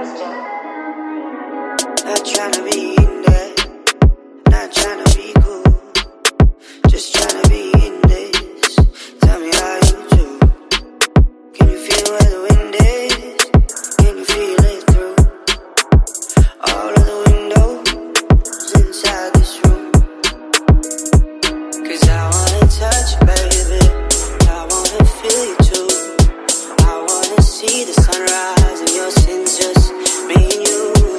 Not tryna be in there, not tryna be cool, just tryna be in this. Tell me how you do. Can you feel where the wind is? Can you feel it through all of the windows inside this room? 'Cause I wanna touch you, baby, I wanna feel you too. I wanna see the sunrise and your sins, just me and you.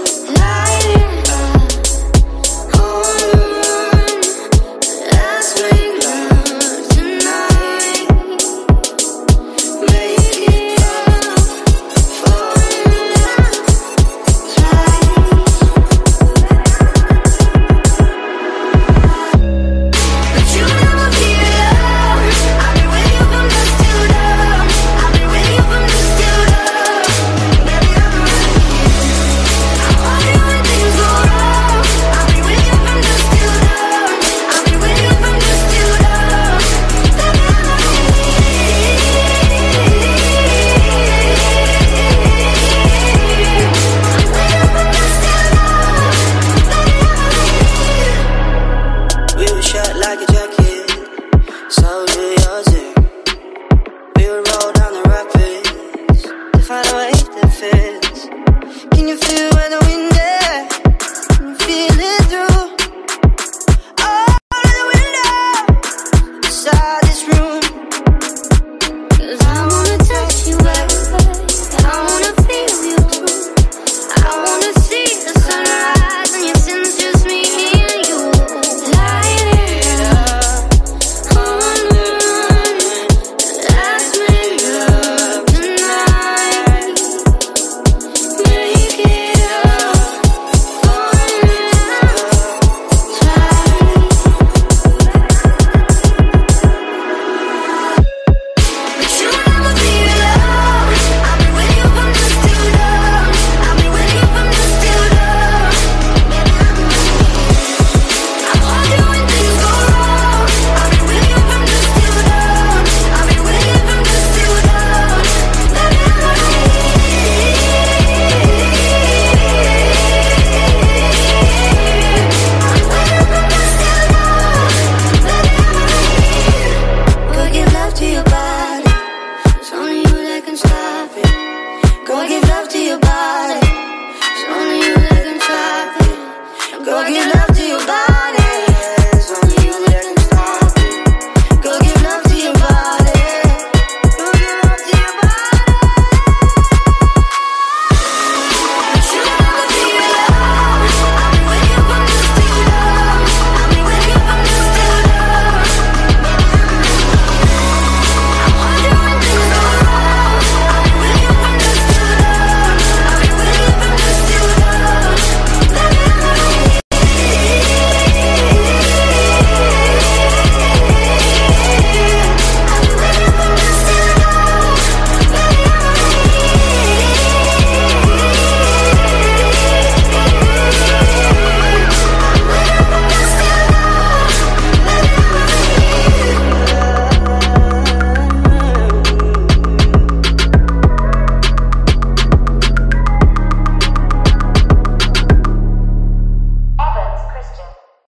Find a way that fits. Can you feel where the wind is? Can you feel it through all of the windows inside this room?